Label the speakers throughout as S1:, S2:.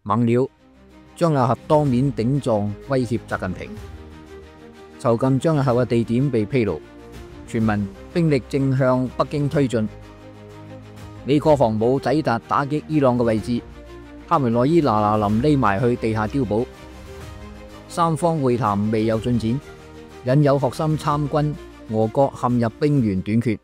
S1: 猛料，張又俠當面頂撞威脅習近平，囚禁張又俠嘅地點被披露，傳聞兵力正向北京推進。美國航母抵達打擊伊朗嘅位置，哈梅內伊嗱臨匿埋去地下碉堡。三方會談未有進展，引誘學生參軍，俄國陷入兵源短缺。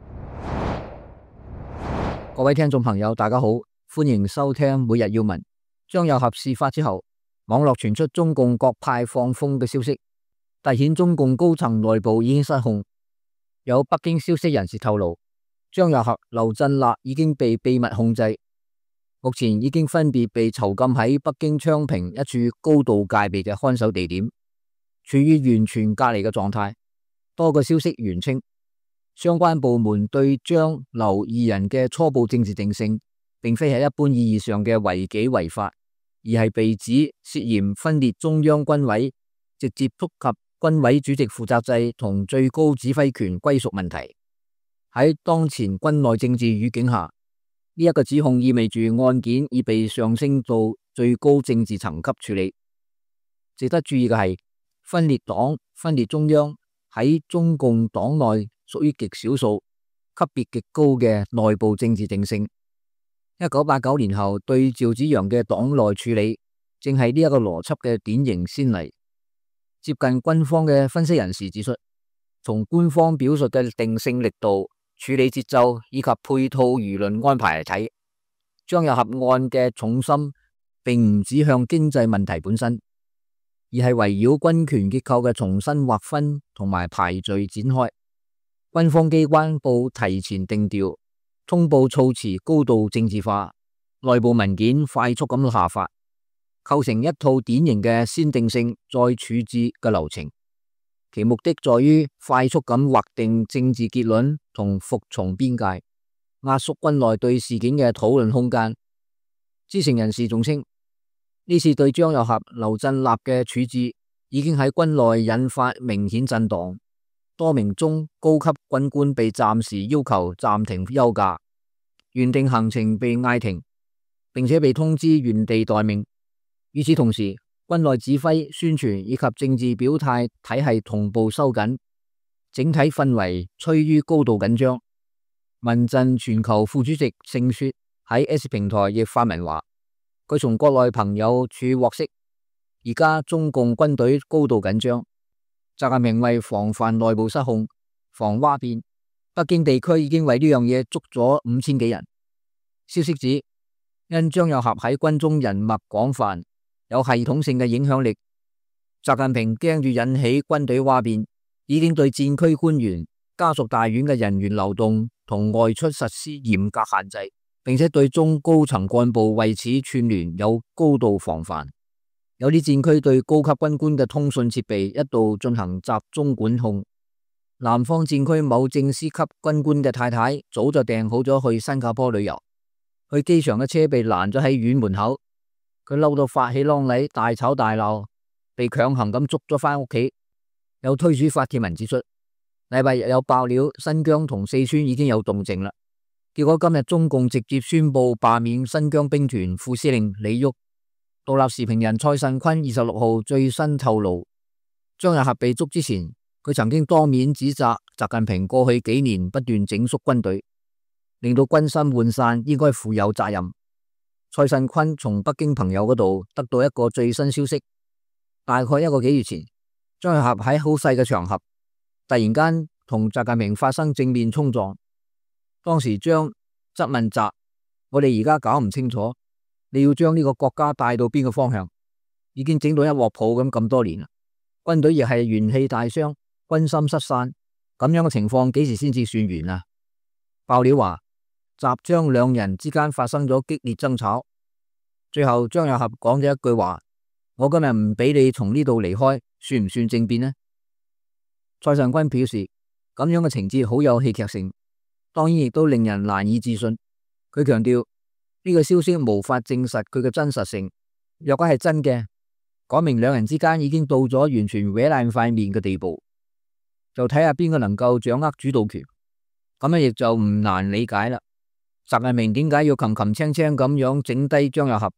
S1: 各位聽眾朋友，大家好，歡迎收聽每日要聞。張又俠事發之後，網絡傳出中共各派放風嘅消息，凸顯中共高層內部已經失控。有北京消息人士透露，張又俠、劉振立已經被秘密控制，目前已經分別被囚禁喺北京昌平一處高度戒備嘅看守地點，處於完全隔離嘅狀態。多個消息源稱，相關部門對張、劉二人嘅初步政治定性，並非係一般意義上嘅違紀違法，而係被指涉嫌分裂中央軍委，直接觸及軍委主席負責制同最高指揮權歸屬問題。喺當前軍內政治語境下，呢一個指控意味住案件已被上升到最高政治層級處理。值得注意嘅係，分裂黨、分裂中央喺中共黨內屬於極少數、級別極高嘅內部政治定性。1989年後對趙紫陽嘅黨內處理，正係呢一個邏輯嘅典型先例。接近軍方嘅分析人士指出，從官方表述嘅定性力度、處理節奏以及配套輿論安排嚟睇，張又俠案嘅重心並唔指向經濟問題本身，而係圍繞軍權結構嘅重新劃分同埋排序展開。軍方機關報提前定調，通報措辭高度政治化，內部文件快速咁下發，構成一套典型嘅先定性再處置嘅流程。其目的在於快速咁劃定政治結論同服從邊界，壓縮軍內對事件嘅討論空間。知情人士仲稱，呢次對張又俠、劉振立嘅處置已經喺軍內引發明顯震盪，多名中高級軍官被暫時要求暫停休假，原定行程被嗌停，並且被通知原地待命。與此同時，軍內指揮、宣傳以及政治表態體系同步收緊，整體氛圍趨於高度緊張。民陣全球副主席盛雪喺 S 平台亦發文話，佢從國內朋友處獲悉，而家中共軍隊高度緊張，習近平為防範內部失控、防嘩變，北京地區已經為呢樣嘢捉咗5000幾人。消息指，因張又俠喺軍中人脈廣泛，有系統性嘅影響力，習近平驚住引起軍隊嘩變，已經對戰區官員、家屬大院嘅人員流動同外出實施嚴格限制，並且對中高層幹部為此串聯有高度防範。有啲戰區對高級軍官嘅通訊設備一度進行集中管控。南方戰區某正司級軍官嘅太太早就訂好咗去新加坡旅遊，去機場嘅車被攔咗喺院門口。佢嬲到發起啷禮，大吵大鬧，被強行咁捉咗返屋企。有推主發帖文指出，禮拜日有爆料，新疆同四川已經有動靜啦。結果今日中共直接宣布罷免新疆兵團副司令李旭。獨立時評人蔡慎坤26號最新透露，張又俠被捉之前，佢曾經當面指責習近平過去幾年不斷整肅軍隊，令到軍心渙散，應該負有責任。蔡慎坤從北京朋友嗰度得到一個最新消息，大概1個幾月前，張又俠喺好細嘅場合突然間同習近平發生正面衝撞。當時張質問習，我哋而家搞唔清楚，你要將呢個國家帶到邊個方向？已經整到一鑊泡咁多年啦，軍隊亦係元氣大傷，軍心失散，咁樣嘅情況幾時先至算完啊？爆料話，習張兩人之間發生咗激烈爭吵，最後張又俠講咗一句話：我今日唔俾你從呢度離開，算唔算政變呢？蔡尚坤表示，咁樣嘅情節好有戲劇性，當然亦都令人難以置信。佢強調呢個消息無法證實佢嘅真實性，若果係真嘅，講明兩人之間已經到咗完全搲爛塊面嘅地步，就睇下邊個能夠掌握主導權，咁樣亦就唔難理解啦。習近平點解要擒擒青青咁樣整低張又俠，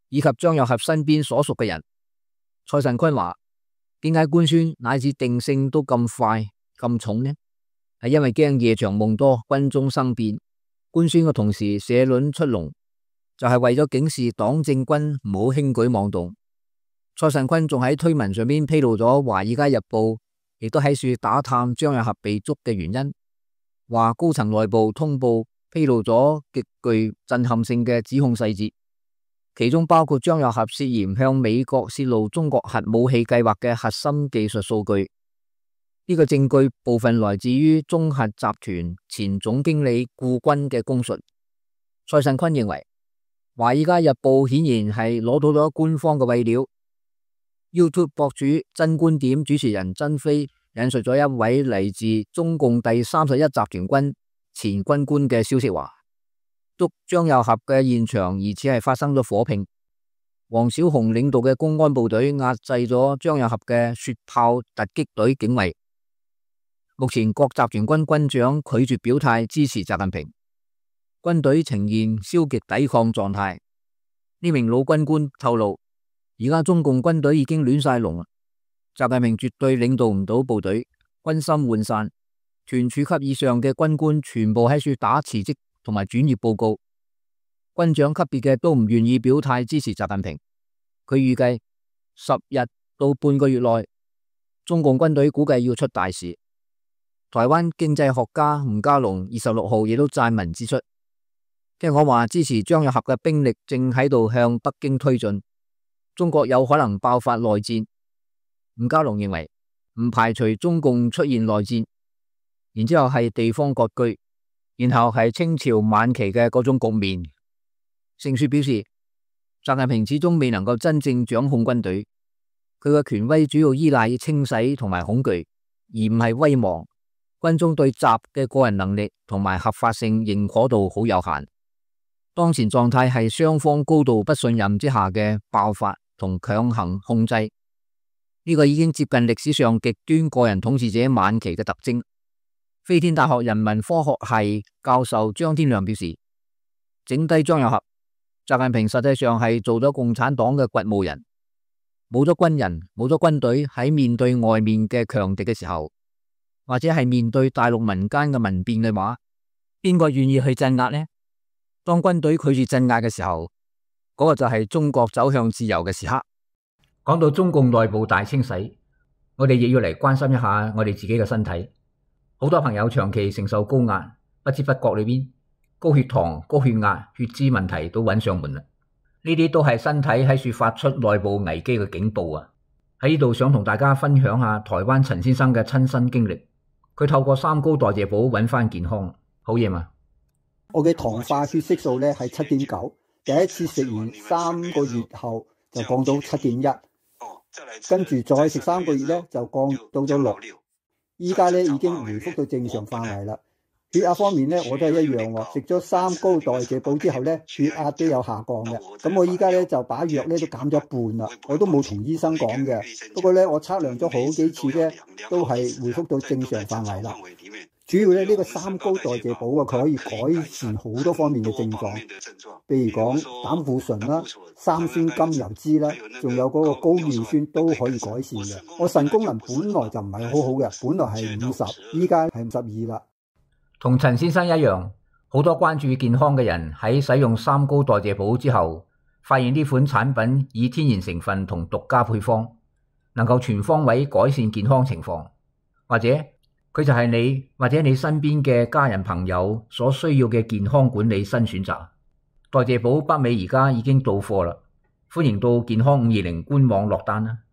S1: 以及張又俠身邊所屬嘅人。蔡慎坤話：點解官宣乃至定性都咁快咁重呢？係因為驚夜長夢多，軍中生變。官宣嘅同時社論出籠，就係為咗警示黨政軍唔好輕舉妄動。蔡慎坤仲喺推文上面披露咗《華爾街日報》亦都喺處打探張又俠被捉嘅原因，話高層內部通報披露咗極具震撼性嘅指控細節，其中包括張又俠涉嫌向美國泄露中國核武器計劃嘅核心技術數據。呢個證據部分來自於中核集團前總經理顧軍嘅供述。蔡慎坤認為，《華爾街日報》顯然係攞到咗官方嘅餵料。YouTube 博主真觀點主持人曾飛引述咗一位嚟自中共第31集團軍前軍官嘅消息話，捉張又俠嘅現場疑似係發生咗火拼，王小洪領導嘅公安部隊壓制咗張又俠嘅雪豹突擊隊警衛。目前各集團軍軍長拒絕表態支持習近平，軍隊呈現消極抵抗狀態。呢名老軍官透露，而家中共軍隊已經亂晒龍，習近平絕對領導唔到部隊，軍心渙散，團處級以上嘅軍官全部喺處打辭職同埋轉業報告，軍長級別嘅都唔願意表態支持習近平。佢預計10日到半個月內，中共軍隊估計要出大事。台灣經濟學家吳家龍26號亦都撰文指出，聽講話支持張又俠嘅兵力正喺度向北京推進，中國有可能爆發內戰。吳家龍認為唔排除中共出現內戰，然之後係地方割據，然後係清朝晚期嘅嗰種局面。盛書表示，習近平始終未能夠真正掌控軍隊，佢嘅權威主要依賴清洗同埋恐懼，而唔係威望。軍中對習嘅個人能力同埋合法性認可度好有限。當前狀態係雙方高度不信任之下嘅爆發同強行控制，呢個已經接近歷史上極端個人統治者晚期嘅特徵。飛天大學人文科學系教授張天亮表示，整低張又俠，習近平實際上係做咗共產黨嘅掘墓人，冇咗軍人，冇咗軍隊，喺面對外面嘅強敵嘅時候，或者係面對大陸民間嘅民變嘅話，邊個願意去鎮壓呢？當軍隊拒絕鎮壓嘅時候，嗰個就係中國走向自由嘅時刻。講到中共內部大清洗，我哋亦要嚟關心一下我哋自己嘅身體。好多朋友長期承受高壓，不知不覺裏邊高血糖、高血壓、血脂問題都揾上門啦。呢啲都係身體喺處發出內部危機嘅警報啊！喺呢度想同大家分享下台灣陳先生嘅親身經歷。佢透過三高代謝補揾翻健康，好嘢嘛！
S2: 我嘅糖化血色素咧係7.9，第一次食完3個月後就降到7.1，跟住再食3個月咧就降到咗6，依家咧已經回復到正常範圍啦。血壓方面咧我都係一樣喎，食咗三高代謝補之後咧血壓都有下降嘅。咁我依家咧就把藥咧都減咗一半啦，我都冇同醫生講嘅。不過咧我測量咗好幾次咧都係回復到正常範圍啦。主要咧呢個三高代謝補啊，佢可以改善好多方面嘅症狀，譬如講膽固醇啦、三酸甘油酯啦，仲有嗰個高尿酸都可以改善嘅。我腎功能本來就唔係好好嘅，本來係50，依家係52啦。
S1: 同陳先生一樣，好多關注健康嘅人喺使用三高代謝補之後，發現呢款產品以天然成分同獨家配方，能夠全方位改善健康情況，或者佢就係你或者你身邊嘅家人朋友所需要嘅健康管理新選擇。代謝補北美而家已經到貨啦，歡迎到健康520官網落單啦。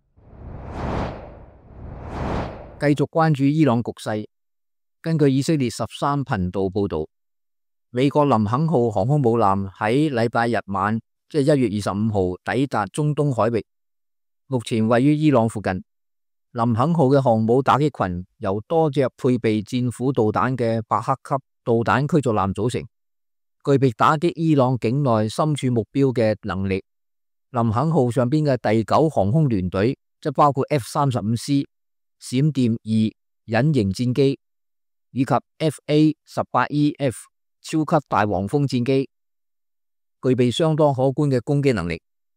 S1: 繼續關注伊朗局勢。根據以色列13頻道報道，美國林肯號航空母艦喺禮拜日晚，即係1月25號抵達中東海域，目前位於伊朗附近。林肯號嘅航母打擊群由多隻配備戰斧導彈嘅伯克級導彈驅逐艦組成，具備打擊伊朗境內深處目標嘅能力。林肯號上邊嘅第9航空聯隊，即包括 F-35C 閃電2隱形戰機，以及 FA-18EF 超級大黃蜂戰機，具備相當可觀嘅攻擊能力。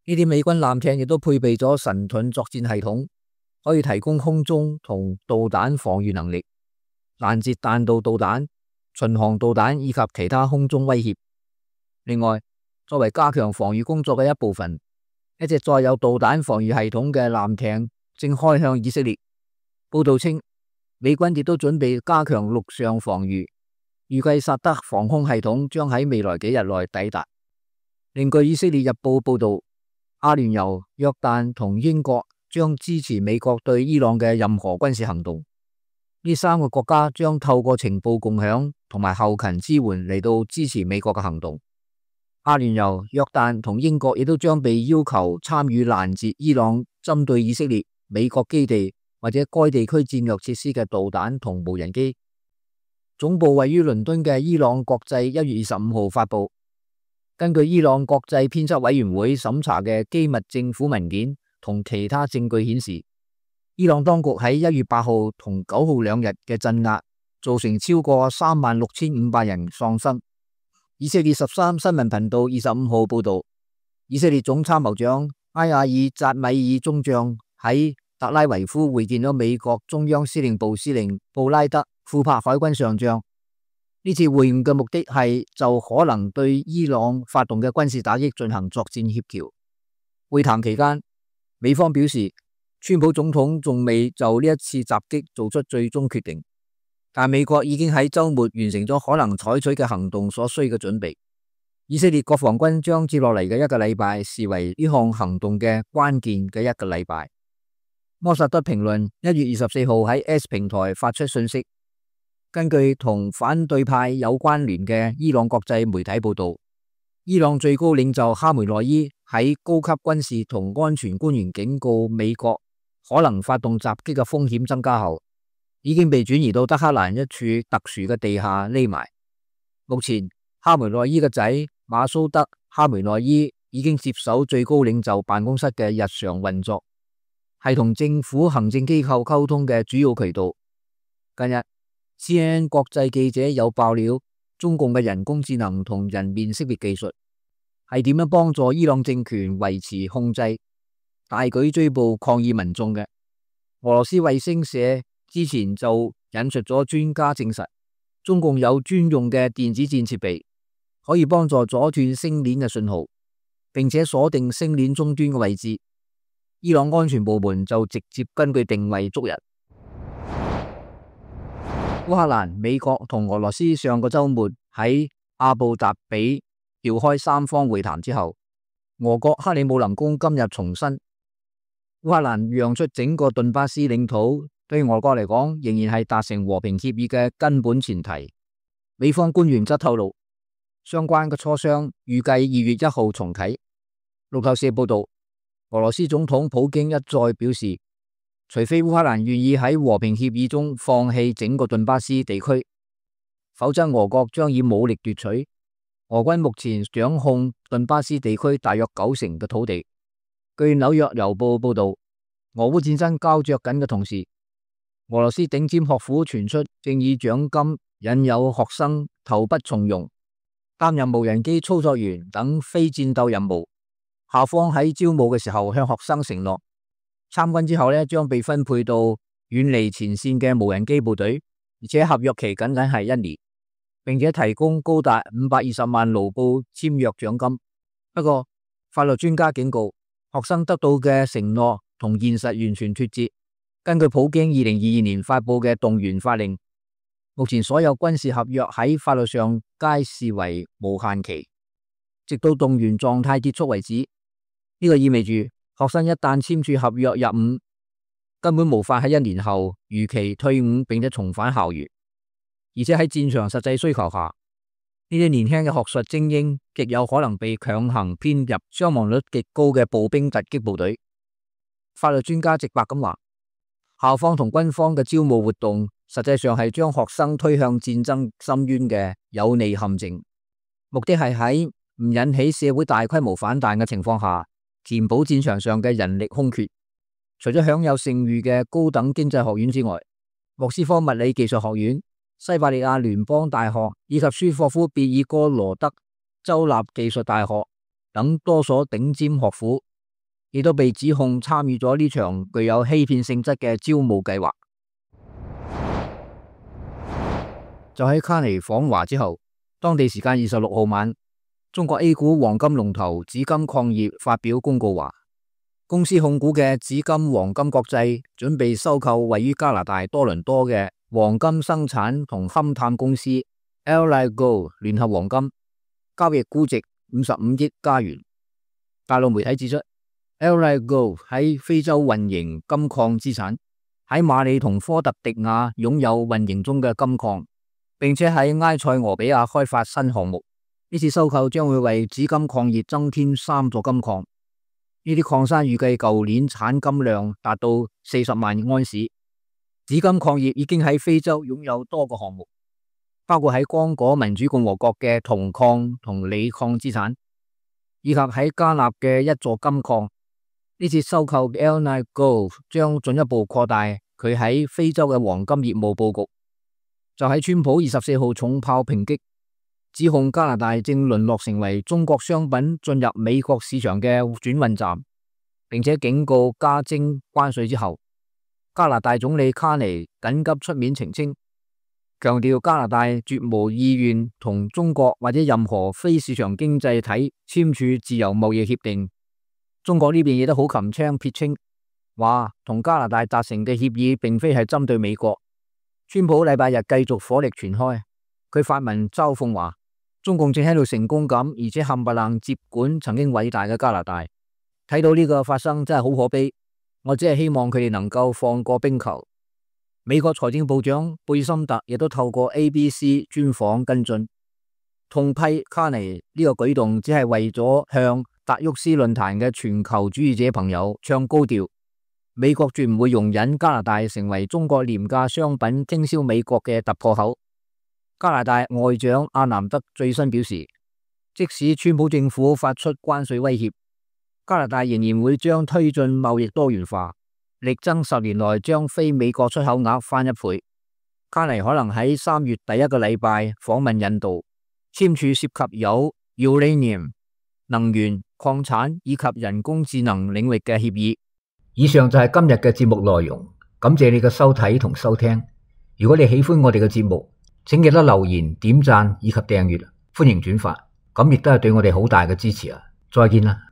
S1: 呢啲美軍艦艇亦都配備咗神盾作戰系統，可以提供空中同導彈防禦能力，攔截彈道導彈、巡航導彈以及其他空中威脅。另外，作為加強防禦工作嘅一部分，一隻載有導彈防禦系統嘅艦艇正開向以色列。報道稱，美軍亦都準備加強陸上防禦，預計薩德防空系統將喺未來幾日內抵達。另據以色列日報報道，阿聯酋、約旦同英國將支持美國對伊朗嘅任何軍事行動。呢三個國家將透過情報共享同埋後勤支援嚟到支持美國嘅行動。阿聯酋、約旦同英國亦都將被要求參與攔截伊朗針對以色列、美國基地或者該地區戰略設施嘅導彈同無人機。總部位於倫敦嘅伊朗國際1月25號發布，根據伊朗國際編輯委員會審查嘅機密政府文件同其他證據顯示，伊朗當局喺1月8號同9號兩日嘅鎮壓，造成超過36,500人喪生。以色列13新聞頻道25號報道，以色列總參謀長埃亞爾扎米爾中將喺特拉維夫會見咗美國中央司令部司令布拉德、庫珀海軍上將。呢次會晤嘅目的係就可能對伊朗發動嘅軍事打擊進行作戰協調。會談期間，美方表示，川普總統仲未就呢一次襲擊做出最終決定，但美國已經喺週末完成咗可能採取嘅行動所需嘅準備。以色列國防軍將接落嚟嘅一個禮拜視為呢項行動嘅關鍵嘅一個禮拜。摩薩德評論1月24號喺 X 平台發出訊息，根據同反對派有關聯嘅伊朗國際媒體報道，伊朗最高領袖哈梅內伊喺高級軍事同安全官員警告美國可能發動襲擊嘅風險增加後，已經被轉移到德黑蘭一處特殊嘅地下匿埋。目前，哈梅內伊嘅仔馬蘇德·哈梅內伊已經接手最高領袖辦公室嘅日常運作，係同政府行政機構溝通嘅主要渠道。近日CNN 國際記者有爆料，中共嘅人工智能同人面識別技術係點樣幫助伊朗政權維持控制、大舉追捕抗議民眾嘅。俄羅斯衛星社之前就引述咗專家證實，中共有專用嘅電子戰設備，可以幫助阻斷星鏈嘅信號，並且鎖定星鏈終端嘅位置。伊朗安全部門就直接根據定位捉人。烏克蘭、美國同俄羅斯上個週末喺阿布達比召開三方會談之後，俄國克里姆林宮今日重申，烏克蘭讓出整個頓巴斯領土，對俄國嚟講仍然係達成和平協議嘅根本前提。美方官員則透露，相關嘅磋商預計2月1號重啟。路透社報道，俄羅斯總統普京一再表示，除非烏克蘭願意喺和平協議中放棄整個頓巴斯地區，否則俄國將以武力奪取。俄軍目前掌控頓巴斯地區大約90%嘅土地。據紐約郵報報道，俄烏戰爭膠着緊嘅同時，俄羅斯頂尖學府傳出正以獎金引誘學生投筆從戎，擔任無人機操作員等非戰鬥任務。校方喺招募嘅時候向學生承諾，參軍之後將被分配到遠離前線嘅無人機部隊，而且合約期僅僅係1年，並且提供高達520萬盧布簽約獎金。不過，法律專家警告，學生得到嘅承諾同現實完全脫節。根據普京2022年發布嘅動員法令，目前所有軍事合約喺法律上皆視為無限期，直到動員狀態結束為止。呢個意味住，學生一旦簽署合約入伍，根本無法喺1年後如期退伍並且重返校園。而且喺戰場實際需求下，呢啲年輕嘅學術精英極有可能被強行編入傷亡率極高嘅步兵突擊部隊。法律專家直白咁話，校方同軍方嘅招募活動實際上係將學生推向戰爭深淵嘅有利陷阱，目的係喺唔引起社會大規模反彈嘅情況下，填補戰場上嘅人力空缺。除咗享有盛譽嘅高等經濟學院之外，莫斯科物理技術學院、西伯利亞聯邦大學以及舒霍夫別爾哥羅德州立技術大學等多所頂尖學府亦都被指控參與咗呢場具有欺騙性質嘅招募計劃。就喺卡尼訪華之後，當地時間26號晚，中國 A 股黃金龍頭紫金礦業發表公告話，公司控股嘅紫金黃金國際準備收購位於加拿大多倫多嘅黃金生產同勘探公司 Allied Gold 聯合黃金，交易估值55億加元。大陸媒體指出， Allied Gold 喺非洲運營金礦資產，喺馬里同科特迪瓦擁有運營中嘅金礦，並且喺埃塞俄比亞開發新項目。呢次收購將會為紫金礦業增添3座金礦。呢啲礦山預計舊年產金量達到40萬安士。紫金礦業已經喺非洲擁有多個項目，包括喺剛果民主共和國嘅銅礦同鋰礦資產，以及喺加納嘅一座金礦。呢次收購嘅 Allied Gold 將進一步擴大佢喺非洲嘅黃金業務佈局。就喺川普24號重炮抨擊，指控加拿大正淪落成為中國商品進入美國市場嘅轉運站，並且警告加徵關稅之後，加拿大總理卡尼緊急出面澄清，強調加拿大絕無意願同中國或者任何非市場經濟體簽署自由貿易協定。中國呢邊亦都好擒青撇清，話同加拿大達成嘅協議並非係針對美國。川普禮拜日繼續火力全開，佢發文嘲諷話，中共正喺度成功咁，而且冚唪唥接管曾經偉大嘅加拿大。睇到呢個發生真係好可悲，我只係希望佢哋能夠放過冰球。美國財政部長貝森特亦都透過 ABC 專訪跟進，痛批卡尼呢個舉動只係為咗向達沃斯論壇嘅全球主義者朋友唱高調。美國絕唔會容忍加拿大成為中國廉價商品傾銷美國嘅突破口。加拿大外長阿南德最新表示，即使川普政府發出關稅威脅，加拿大仍然會將推進貿易多元化，力爭10年內將非美國出口額翻1倍。卡尼可能喺3月第一個禮拜訪問印度，簽署涉及有 uranium、能源、礦產以及人工智能領域嘅協議。以上就係今日嘅節目內容，感謝你嘅收睇同收聽。如果你喜歡我哋嘅節目，請記得留言、點讚以及訂閱，歡迎轉發，咁亦都係對我哋好大嘅支持啊！再見啦。